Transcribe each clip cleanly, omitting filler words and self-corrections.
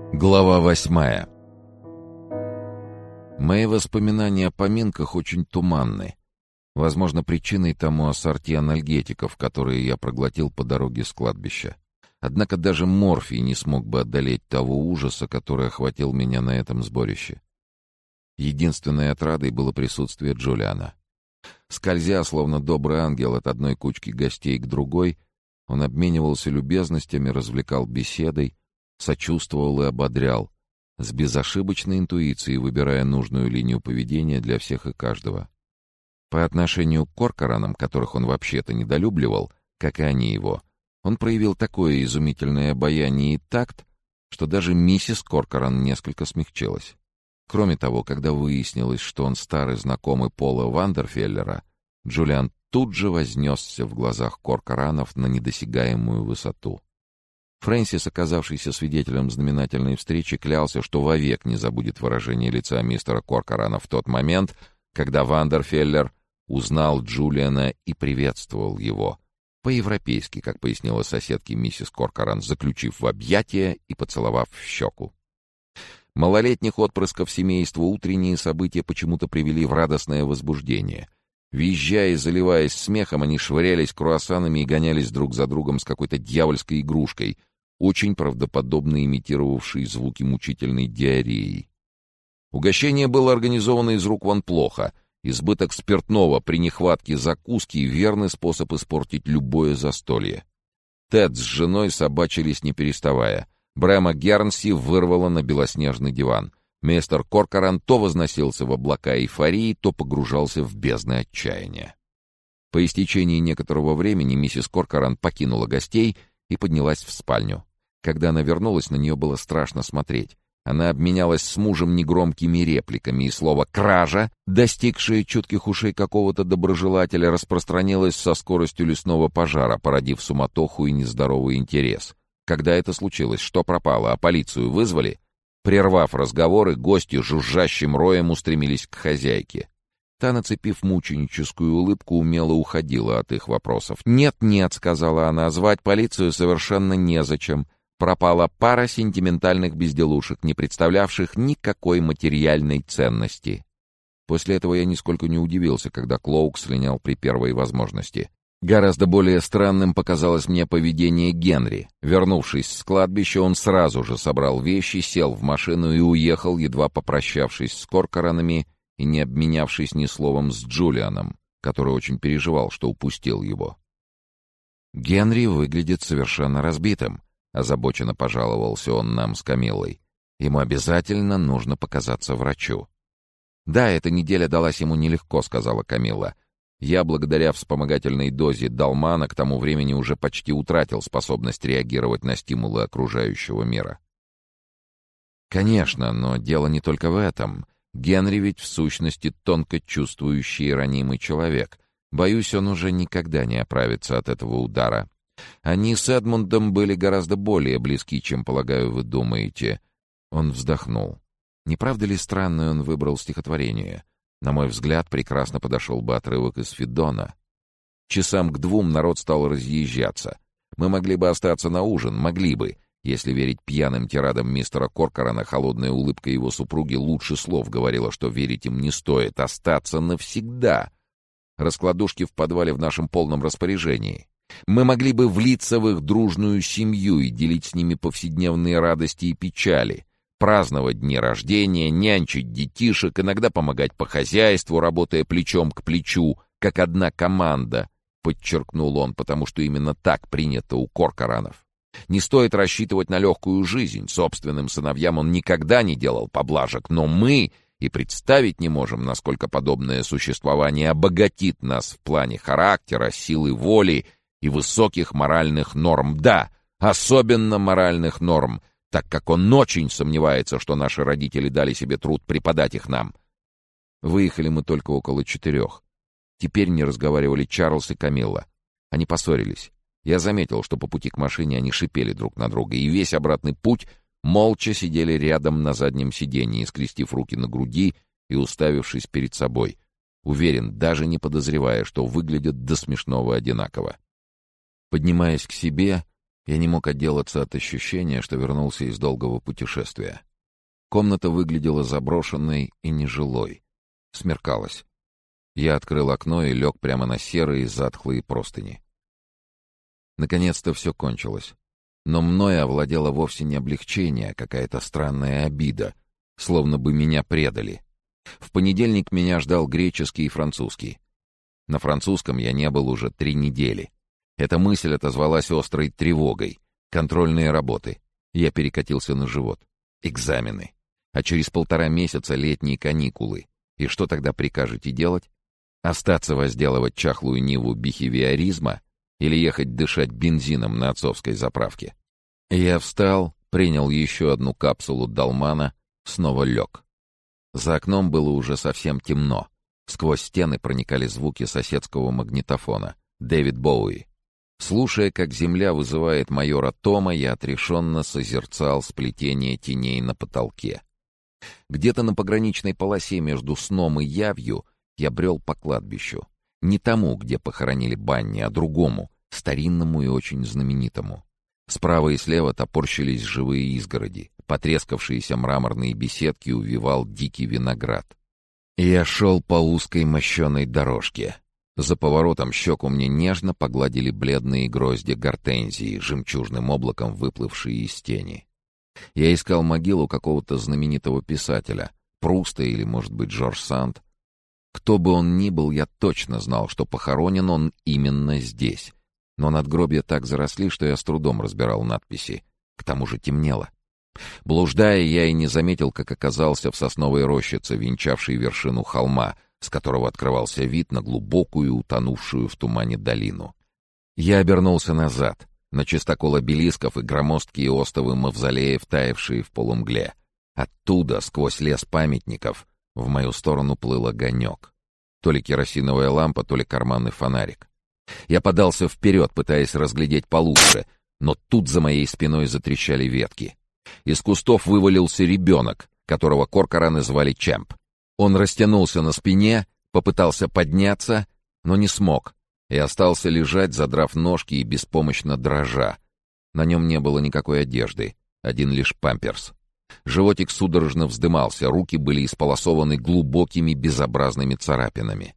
Глава 8. Мои воспоминания о поминках очень туманны. Возможно, причиной тому ассорти анальгетиков, которые я проглотил по дороге с кладбища. Однако даже морфий не смог бы одолеть того ужаса, который охватил меня на этом сборище. Единственной отрадой было присутствие Джулиана. Скользя, словно добрый ангел, от одной кучки гостей к другой, он обменивался любезностями, развлекал беседой, сочувствовал и ободрял, с безошибочной интуицией выбирая нужную линию поведения для всех и каждого. По отношению к Коркоранам, которых он вообще-то недолюбливал, как и они его, он проявил такое изумительное обаяние и такт, что даже миссис Коркоран несколько смягчилась. Кроме того, когда выяснилось, что он старый знакомый Пола Вандерфеллера, Джулиан тут же вознесся в глазах Коркоранов на недосягаемую высоту. Фрэнсис, оказавшийся свидетелем знаменательной встречи, клялся, что вовек не забудет выражение лица мистера Коркорана в тот момент, когда Вандерфеллер узнал Джулиана и приветствовал его. По-европейски, как пояснила соседке миссис Коркоран, заключив в объятия и поцеловав в щеку. Малолетних отпрысков семейства утренние события почему-то привели в радостное возбуждение. Визжая и заливаясь смехом, они швырялись круассанами и гонялись друг за другом с какой-то дьявольской игрушкой, очень правдоподобно имитировавшей звуки мучительной диареи. Угощение было организовано из рук вон плохо. Избыток спиртного при нехватке закуски — верный способ испортить любое застолье. Тед с женой собачились не переставая. Брэма Гернси вырвала на белоснежный диван. Мистер Коркоран то возносился в облака эйфории, то погружался в бездны отчаяния. По истечении некоторого времени миссис Коркоран покинула гостей и поднялась в спальню. Когда она вернулась, на нее было страшно смотреть. Она обменялась с мужем негромкими репликами, и слово «кража», достигшее чутких ушей какого-то доброжелателя, распространилось со скоростью лесного пожара, породив суматоху и нездоровый интерес. Когда это случилось, что пропало, а полицию вызвали? Прервав разговоры, гости жужжащим роем устремились к хозяйке. Та, нацепив мученическую улыбку, умело уходила от их вопросов. «Нет-нет», — сказала она, — «звать полицию совершенно незачем. Пропала пара сентиментальных безделушек, не представлявших никакой материальной ценности». После этого я нисколько не удивился, когда Клоук слинял при первой возможности. Гораздо более странным показалось мне поведение Генри. Вернувшись с кладбища, он сразу же собрал вещи, сел в машину и уехал, едва попрощавшись с Коркоранами и не обменявшись ни словом с Джулианом, который очень переживал, что упустил его. «Генри выглядит совершенно разбитым», — озабоченно пожаловался он нам с Камиллой. «Ему обязательно нужно показаться врачу». «Да, эта неделя далась ему нелегко», — сказала Камилла. «Я, благодаря вспомогательной дозе Далмана, к тому времени уже почти утратил способность реагировать на стимулы окружающего мира». «Конечно, но дело не только в этом. Генри ведь в сущности тонко чувствующий и ранимый человек. Боюсь, он уже никогда не оправится от этого удара. Они с Эдмундом были гораздо более близки, чем, полагаю, вы думаете». Он вздохнул. Не правда ли странно он выбрал стихотворение? На мой взгляд, прекрасно подошел бы отрывок из Федона. Часам к 2 народ стал разъезжаться. Мы могли бы остаться на ужин, могли бы. Если верить пьяным тирадам мистера Коркорана, холодная улыбка его супруги лучше слов говорила, что верить им не стоит. Остаться навсегда. Раскладушки в подвале в нашем полном распоряжении. Мы могли бы влиться в их дружную семью и делить с ними повседневные радости и печали. Праздновать дни рождения, нянчить детишек, иногда помогать по хозяйству, работая плечом к плечу, как одна команда, подчеркнул он, потому что именно так принято у Коркоранов. Не стоит рассчитывать на легкую жизнь. Собственным сыновьям он никогда не делал поблажек, но мы и представить не можем, насколько подобное существование обогатит нас в плане характера, силы воли и высоких моральных норм. Да, особенно моральных норм, так как он очень сомневается, что наши родители дали себе труд преподать их нам. Выехали мы только около 4. Теперь не разговаривали Чарльз и Камилла. Они поссорились. Я заметил, что по пути к машине они шипели друг на друга, и весь обратный путь молча сидели рядом на заднем сиденье, скрестив руки на груди и уставившись перед собой. Уверен, даже не подозревая, что выглядят до смешного одинаково. Поднимаясь к себе, Я не мог отделаться от ощущения, что вернулся из долгого путешествия. Комната выглядела заброшенной и нежилой. Смеркалось. Я открыл окно и лег прямо на серые затхлые простыни. Наконец-то все кончилось. Но мною овладело вовсе не облегчение, а какая-то странная обида, словно бы меня предали. В понедельник меня ждал греческий и французский. На французском я не был уже 3 недели. Эта мысль отозвалась острой тревогой. Контрольные работы. Я перекатился на живот. Экзамены. А через 1,5 месяца летние каникулы. И что тогда прикажете делать? Остаться возделывать чахлую ниву бихевиоризма или ехать дышать бензином на отцовской заправке? Я встал, принял еще одну капсулу долмана, снова лег. За окном было уже совсем темно. Сквозь стены проникали звуки соседского магнитофона. Дэвид Боуи. Слушая, как земля вызывает майора Тома, я отрешенно созерцал сплетение теней на потолке. Где-то на пограничной полосе между сном и явью я брел по кладбищу. Не тому, где похоронили Банни, а другому, старинному и очень знаменитому. Справа и слева топорщились живые изгороди. Потрескавшиеся мраморные беседки увивал дикий виноград. Я шел по узкой мощеной дорожке. За поворотом щеку мне нежно погладили бледные грозди гортензии, жемчужным облаком выплывшие из тени. Я искал могилу какого-то знаменитого писателя, Пруста или, может быть, Жорж Санд. Кто бы он ни был, я точно знал, что похоронен он именно здесь. Но надгробья так заросли, что я с трудом разбирал надписи. К тому же темнело. Блуждая, я и не заметил, как оказался в сосновой рощице, венчавшей вершину холма, с которого открывался вид на глубокую, утонувшую в тумане долину. Я обернулся назад, на чистокол обелисков и громоздкие остовы мавзолеев, таявшие в полумгле. Оттуда, сквозь лес памятников, в мою сторону плыл огонек. То ли керосиновая лампа, то ли карманный фонарик. Я подался вперед, пытаясь разглядеть получше, но тут за моей спиной затрещали ветки. Из кустов вывалился ребенок, которого Коркораны звали Чэмп. Он растянулся на спине, попытался подняться, но не смог, и остался лежать, задрав ножки и беспомощно дрожа. На нем не было никакой одежды, один лишь памперс. Животик судорожно вздымался, руки были исполосованы глубокими безобразными царапинами.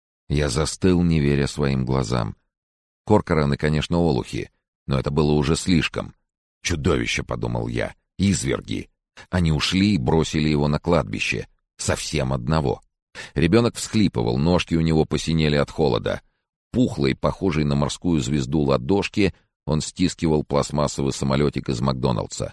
Я застыл, не веря своим глазам. Коркораны, конечно, олухи, но это было уже слишком. «Чудовище», — подумал я, — «изверги». Они ушли и бросили его на кладбище. Совсем одного. Ребенок всхлипывал, ножки у него посинели от холода. Пухлой, похожей на морскую звезду ладошки, он стискивал пластмассовый самолетик из Макдоналдса.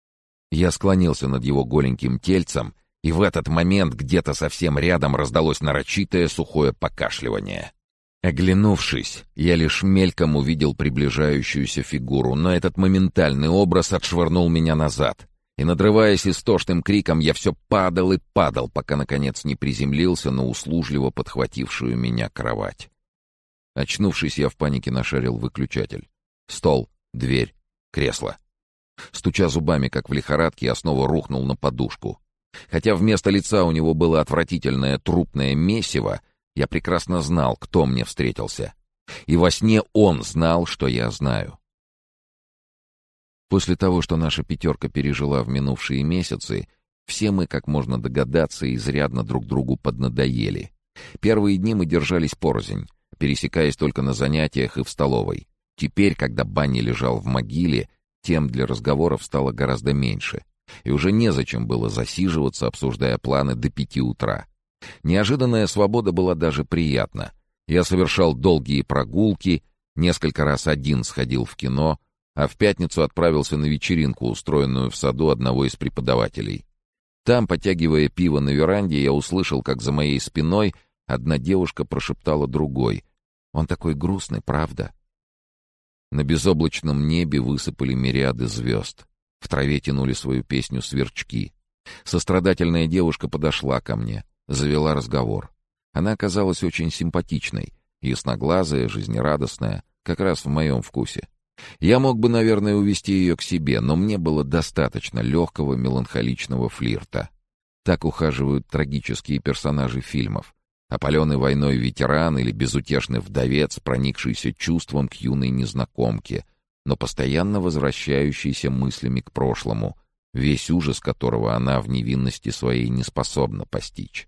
Я склонился над его голеньким тельцем, и в этот момент где-то совсем рядом раздалось нарочитое сухое покашливание. Оглянувшись, я лишь мельком увидел приближающуюся фигуру, но этот моментальный образ отшвырнул меня назад. И, надрываясь истошным криком, я все падал и падал, пока, наконец, не приземлился на услужливо подхватившую меня кровать. Очнувшись, я в панике нашарил выключатель. Стол, дверь, кресло. Стуча зубами, как в лихорадке, я снова рухнул на подушку. Хотя вместо лица у него было отвратительное трупное месиво, я прекрасно знал, кто мне встретился. И во сне он знал, что я знаю. После того, что наша пятерка пережила в минувшие месяцы, все мы, как можно догадаться, изрядно друг другу поднадоели. Первые дни мы держались порознь, пересекаясь только на занятиях и в столовой. Теперь, когда Банни лежал в могиле, тем для разговоров стало гораздо меньше. И уже незачем было засиживаться, обсуждая планы до 5 утра. Неожиданная свобода была даже приятна. Я совершал долгие прогулки, несколько раз один сходил в кино, а в пятницу отправился на вечеринку, устроенную в саду одного из преподавателей. Там, потягивая пиво на веранде, я услышал, как за моей спиной одна девушка прошептала другой: «Он такой грустный, правда?» На безоблачном небе высыпали мириады звезд. В траве тянули свою песню сверчки. Сострадательная девушка подошла ко мне, завела разговор. Она оказалась очень симпатичной, ясноглазая, жизнерадостная, как раз в моем вкусе. Я мог бы, наверное, увести ее к себе, но мне было достаточно легкого меланхоличного флирта. Так ухаживают трагические персонажи фильмов. Опаленный войной ветеран или безутешный вдовец, проникшийся чувством к юной незнакомке, но постоянно возвращающийся мыслями к прошлому, весь ужас которого она в невинности своей не способна постичь.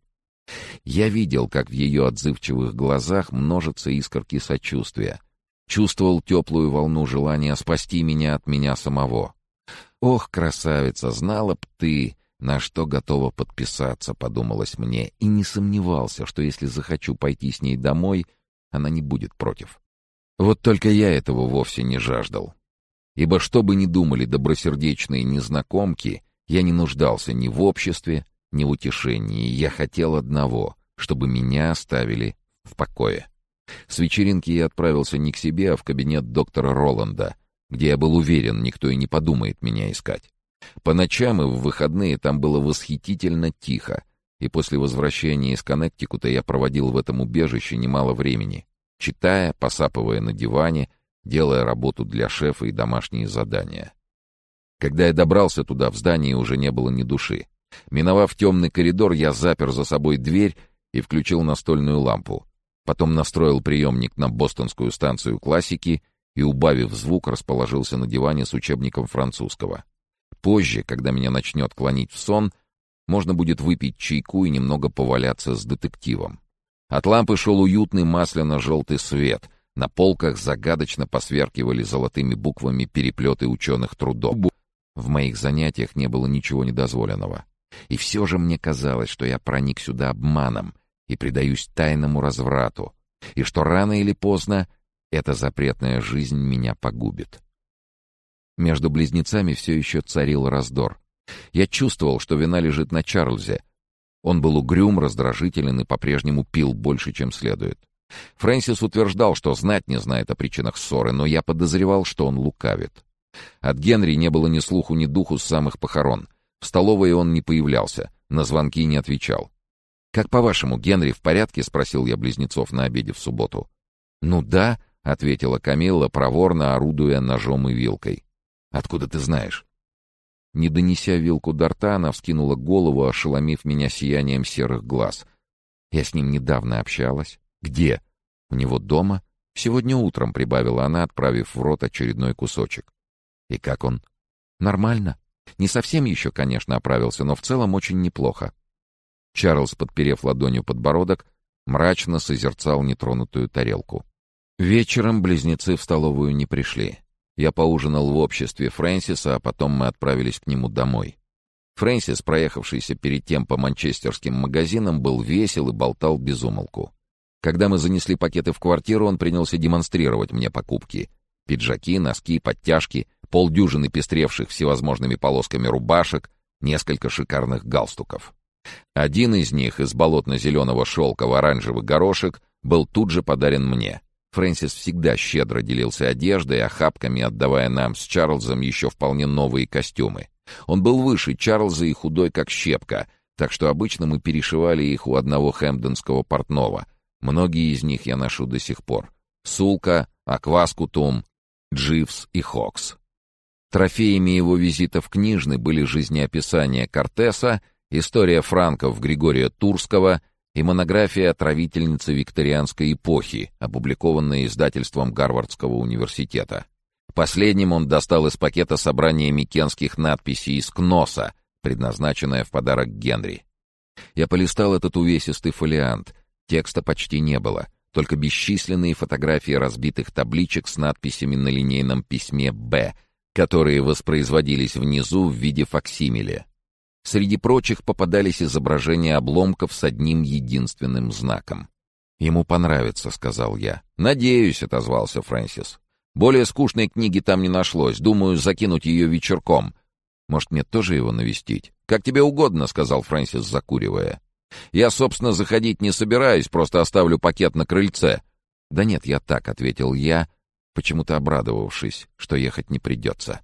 Я видел, как в ее отзывчивых глазах множатся искорки сочувствия, чувствовал теплую волну желания спасти меня от меня самого. «Ох, красавица, знала б ты, на что готова подписаться», — подумалось мне, и не сомневался, что если захочу пойти с ней домой, она не будет против. Вот только я этого вовсе не жаждал. Ибо что бы ни думали добросердечные незнакомки, я не нуждался ни в обществе, ни в утешении. Я хотел одного, чтобы меня оставили в покое. С вечеринки я отправился не к себе, а в кабинет доктора Роланда, где я был уверен, никто и не подумает меня искать. По ночам и в выходные там было восхитительно тихо, и после возвращения из Коннектикута я проводил в этом убежище немало времени, читая, посапывая на диване, делая работу для шефа и домашние задания. Когда я добрался туда, в здании уже не было ни души. Миновав темный коридор, я запер за собой дверь и включил настольную лампу. Потом настроил приемник на бостонскую станцию классики и, убавив звук, расположился на диване с учебником французского. Позже, когда меня начнет клонить в сон, можно будет выпить чайку и немного поваляться с детективом. От лампы шел уютный масляно-желтый свет. На полках загадочно посверкивали золотыми буквами переплеты ученых трудов. В моих занятиях не было ничего недозволенного. И все же мне казалось, что я проник сюда обманом и предаюсь тайному разврату, и что рано или поздно эта запретная жизнь меня погубит. Между близнецами все еще царил раздор. Я чувствовал, что вина лежит на Чарльзе. Он был угрюм, раздражителен и по-прежнему пил больше, чем следует. Фрэнсис утверждал, что знать не знает о причинах ссоры, но я подозревал, что он лукавит. От Генри не было ни слуху, ни духу с самых похорон. В столовой он не появлялся, на звонки не отвечал. «Как по-вашему, Генри в порядке?» — спросил я близнецов на обеде в субботу. «Ну да», — ответила Камилла, проворно орудуя ножом и вилкой. «Откуда ты знаешь?» Не донеся вилку до рта, она вскинула голову, ошеломив меня сиянием серых глаз. «Я с ним недавно общалась». «Где?» «У него дома. Сегодня утром», — прибавила она, отправив в рот очередной кусочек. «И как он?» «Нормально. Не совсем еще, конечно, оправился, но в целом очень неплохо». Чарльз, подперев ладонью подбородок, мрачно созерцал нетронутую тарелку. Вечером близнецы в столовую не пришли. Я поужинал в обществе Фрэнсиса, а потом мы отправились к нему домой. Фрэнсис, проехавшийся перед тем по манчестерским магазинам, был весел и болтал без умолку. Когда мы занесли пакеты в квартиру, он принялся демонстрировать мне покупки. Пиджаки, носки, подтяжки, полдюжины пестревших всевозможными полосками рубашек, несколько шикарных галстуков. Один из них, из болотно-зеленого шелка в оранжевый горошек, был тут же подарен мне. Фрэнсис всегда щедро делился одеждой, охапками отдавая нам с Чарльзом еще вполне новые костюмы. Он был выше Чарльза и худой, как щепка, так что обычно мы перешивали их у одного хэмпденского портного. Многие из них я ношу до сих пор. Сулка, Акваскутум, Дживс и Хокс. Трофеями его визита в книжный были жизнеописание Кортеса, история франков Григория Турского и монография отравительницы викторианской эпохи, опубликованная издательством Гарвардского университета. Последним он достал из пакета собрание микенских надписей из Кноса, предназначенное в подарок Генри. Я полистал этот увесистый фолиант. Текста почти не было, только бесчисленные фотографии разбитых табличек с надписями на линейном письме «Б», которые воспроизводились внизу в виде факсимиле. Среди прочих попадались изображения обломков с одним единственным знаком. «Ему понравится», — сказал я. «Надеюсь», — отозвался Фрэнсис. «Более скучной книги там не нашлось. Думаю, закинуть ее вечерком. Может, мне тоже его навестить?» «Как тебе угодно», — сказал Фрэнсис, закуривая. «Я, собственно, заходить не собираюсь, просто оставлю пакет на крыльце». «Да нет, я так», — ответил я, почему-то обрадовавшись, что ехать не придется.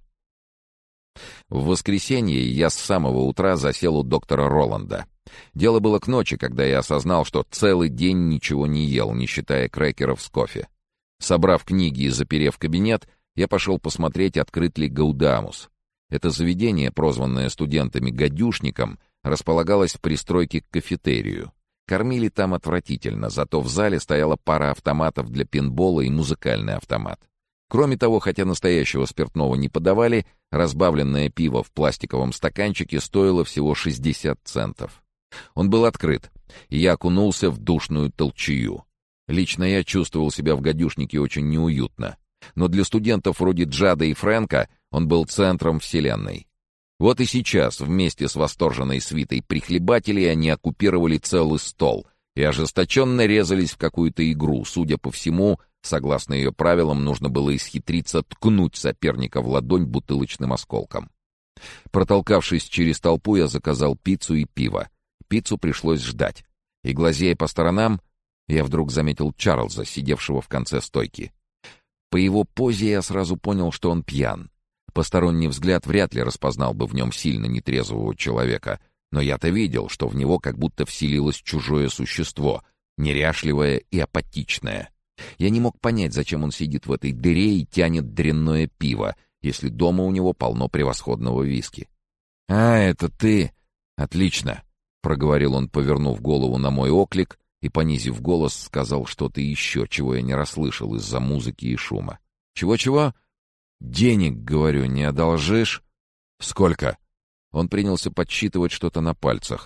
В воскресенье я с самого утра засел у доктора Роланда. Дело было к ночи, когда я осознал, что целый день ничего не ел, не считая крекеров с кофе. Собрав книги и заперев кабинет, я пошел посмотреть, открыт ли Гаудамус. Это заведение, прозванное студентами «гадюшником», располагалось в пристройке к кафетерию. Кормили там отвратительно, зато в зале стояла пара автоматов для пейнтбола и музыкальный автомат. Кроме того, хотя настоящего спиртного не подавали, разбавленное пиво в пластиковом стаканчике стоило всего 60 центов. Он был открыт, и я окунулся в душную толчею. Лично я чувствовал себя в гадюшнике очень неуютно. Но для студентов вроде Джада и Фрэнка он был центром вселенной. Вот и сейчас, вместе с восторженной свитой прихлебателей, они оккупировали целый стол и ожесточенно резались в какую-то игру. Судя по всему, согласно ее правилам, нужно было исхитриться ткнуть соперника в ладонь бутылочным осколком. Протолкавшись через толпу, я заказал пиццу и пиво. Пиццу пришлось ждать. И, глазея по сторонам, я вдруг заметил Чарльза, сидевшего в конце стойки. По его позе я сразу понял, что он пьян. Посторонний взгляд вряд ли распознал бы в нем сильно нетрезвого человека, но я-то видел, что в него как будто вселилось чужое существо, неряшливое и апатичное. Я не мог понять, зачем он сидит в этой дыре и тянет дрянное пиво, если дома у него полно превосходного виски. «А, это ты? Отлично!» — проговорил он, повернув голову на мой оклик, и, понизив голос, сказал что-то еще, чего я не расслышал из-за музыки и шума. «Чего-чего?» «Денег, говорю, не одолжишь?» «Сколько?» Он принялся подсчитывать что-то на пальцах.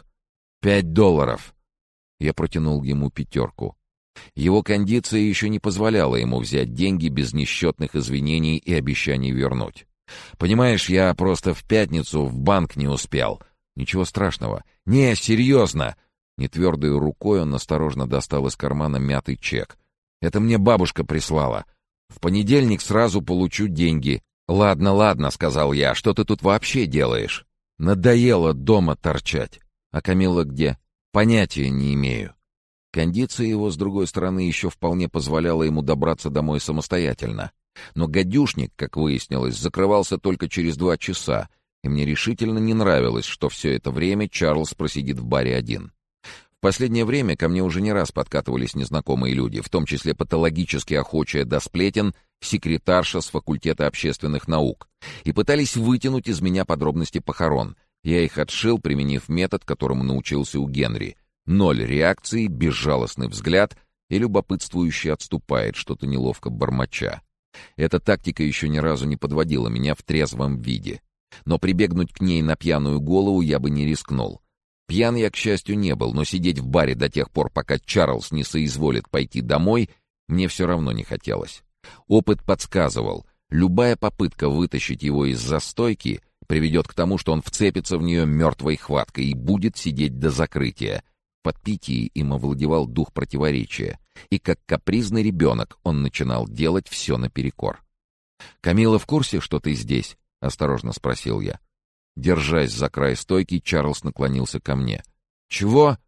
$5. Я протянул ему 5. Его кондиция еще не позволяла ему взять деньги без несчетных извинений и обещаний вернуть. «Понимаешь, я просто в пятницу в банк не успел». «Ничего страшного». «Не, серьезно!» Нетвердой рукой он осторожно достал из кармана мятый чек. «Это мне бабушка прислала. В понедельник сразу получу деньги». «Ладно, ладно», — сказал я, — «что ты тут вообще делаешь?» «Надоело дома торчать». «А Камилла где?» «Понятия не имею». Кондиция его, с другой стороны, еще вполне позволяла ему добраться домой самостоятельно. Но гадюшник, как выяснилось, закрывался только через 2 часа, и мне решительно не нравилось, что все это время Чарльз просидит в баре один. В последнее время ко мне уже не раз подкатывались незнакомые люди, в том числе патологически охочая до сплетен секретарша с факультета общественных наук, и пытались вытянуть из меня подробности похорон. Я их отшил, применив метод, которому научился у Генри. 0 реакции, безжалостный взгляд, и любопытствующий отступает, что-то неловко бормоча. Эта тактика еще ни разу не подводила меня в трезвом виде. Но прибегнуть к ней на пьяную голову я бы не рискнул. Пьян я, к счастью, не был, но сидеть в баре до тех пор, пока Чарльз не соизволит пойти домой, мне все равно не хотелось. Опыт подсказывал, любая попытка вытащить его из застойки приведет к тому, что он вцепится в нее мертвой хваткой и будет сидеть до закрытия. В подпитии им овладевал дух противоречия, и как капризный ребенок он начинал делать все наперекор. «Камилла в курсе, что ты здесь?» — осторожно спросил я. Держась за край стойки, Чарльз наклонился ко мне. «Чего?»